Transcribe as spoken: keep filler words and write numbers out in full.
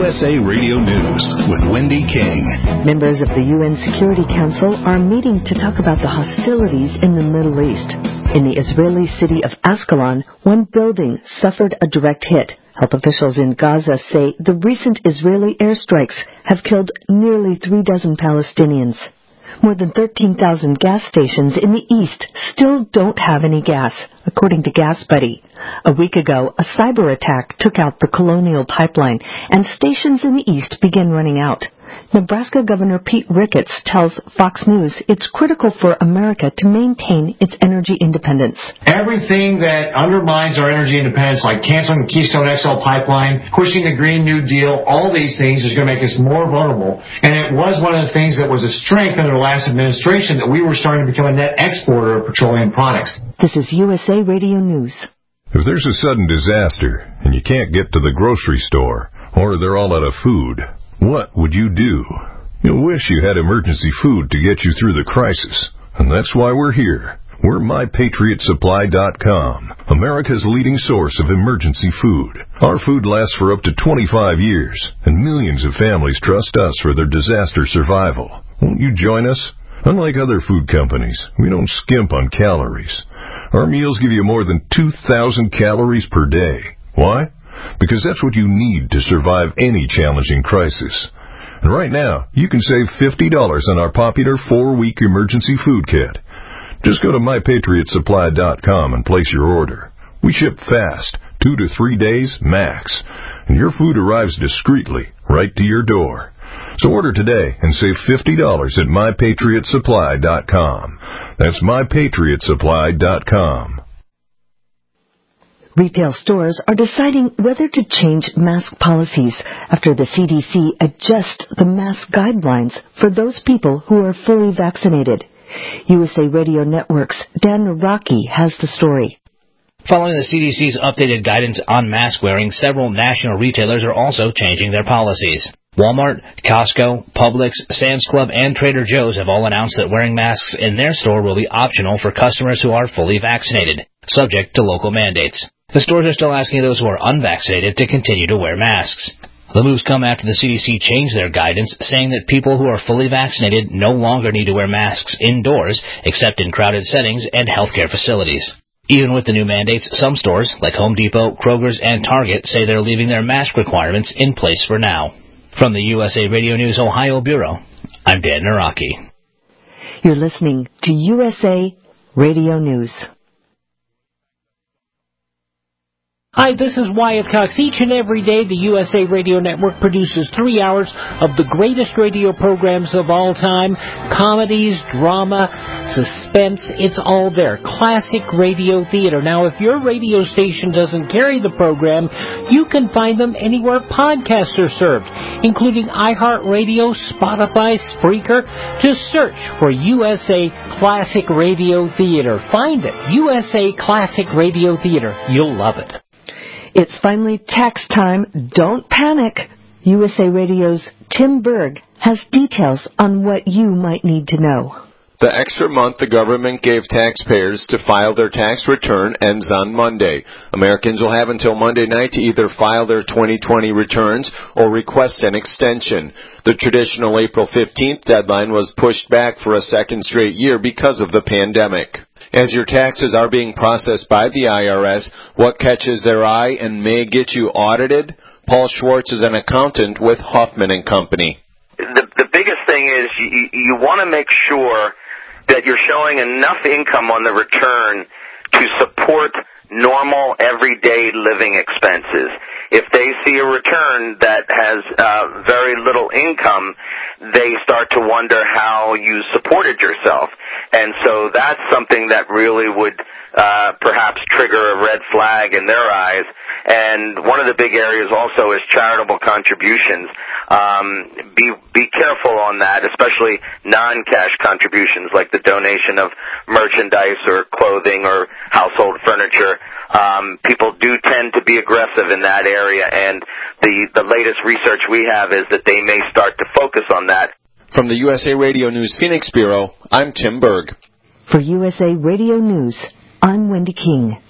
U S A Radio News with Wendy King. Members of the U N Security Council are meeting to talk about the hostilities in the Middle East. In the Israeli city of Ascalon, one building suffered a direct hit. Health officials in Gaza say the recent Israeli airstrikes have killed nearly three dozen Palestinians. More than thirteen thousand gas stations in the east still don't have any gas, according to Gas Buddy. A week ago, a cyber attack took out the Colonial Pipeline, and stations in the east began running out. Nebraska Governor Pete Ricketts tells Fox News it's critical for America to maintain its energy independence. Everything that undermines our energy independence, like canceling the Keystone X L pipeline, pushing the Green New Deal, all these things is going to make us more vulnerable. And it was one of the things that was a strength under the last administration that we were starting to become a net exporter of petroleum products. This is U S A Radio News. If there's a sudden disaster and you can't get to the grocery store, or they're all out of food, what would you do? You'll wish you had emergency food to get you through the crisis. And that's why we're here. We're My Patriot Supply dot com, America's leading source of emergency food. Our food lasts for up to twenty-five years, and millions of families trust us for their disaster survival. Won't you join us? Unlike other food companies, we don't skimp on calories. Our meals give you more than two thousand calories per day. Why? Because that's what you need to survive any challenging crisis. And right now, you can save fifty dollars on our popular four-week emergency food kit. Just go to My Patriot Supply dot com and place your order. We ship fast, two to three days max, and your food arrives discreetly right to your door. So order today and save fifty dollars at My Patriot Supply dot com. That's My Patriot Supply dot com. Retail stores are deciding whether to change mask policies after the C D C adjusts the mask guidelines for those people who are fully vaccinated. U S A Radio Network's Dan Naraki has the story. Following the C D C's updated guidance on mask wearing, several national retailers are also changing their policies. Walmart, Costco, Publix, Sam's Club, and Trader Joe's have all announced that wearing masks in their store will be optional for customers who are fully vaccinated, subject to local mandates. The stores are still asking those who are unvaccinated to continue to wear masks. The moves come after the C D C changed their guidance, saying that people who are fully vaccinated no longer need to wear masks indoors, except in crowded settings and healthcare facilities. Even with the new mandates, some stores, like Home Depot, Kroger's, and Target, say they're leaving their mask requirements in place for now. From the U S A Radio News Ohio Bureau, I'm Dan Naraki. You're listening to U S A Radio News. Hi, this is Wyatt Cox. Each and every day, the U S A Radio Network produces three hours of the greatest radio programs of all time. Comedies, drama, suspense, it's all there. Classic radio theater. Now, if your radio station doesn't carry the program, you can find them anywhere podcasts are served, including iHeartRadio, Spotify, Spreaker. Just search for U S A Classic Radio Theater. Find it. U S A Classic Radio Theater. You'll love it. It's finally tax time. Don't panic. U S A Radio's Tim Berg has details on what you might need to know. The extra month the government gave taxpayers to file their tax return ends on Monday. Americans will have until Monday night to either file their twenty twenty returns or request an extension. The traditional April fifteenth deadline was pushed back for a second straight year because of the pandemic. As your taxes are being processed by the I R S, what catches their eye and may get you audited? Paul Schwartz is an accountant with Huffman and Company. The, the biggest thing is you, you want to make sure that you're showing enough income on the return to support normal, everyday living expenses. If they see a return that has uh, very little income, they start to wonder how you supported yourself. And so that's something that really would uh, perhaps trigger a red flag in their eyes. And one of the big areas also is charitable contributions. Um, be be careful on that, especially non-cash contributions like the donation of merchandise or clothing or household furniture. Um, people do tend to be aggressive in that area, and the, the latest research we have is that they may start to focus on that. From the U S A Radio News Phoenix Bureau, I'm Tim Berg. For U S A Radio News, I'm Wendy King.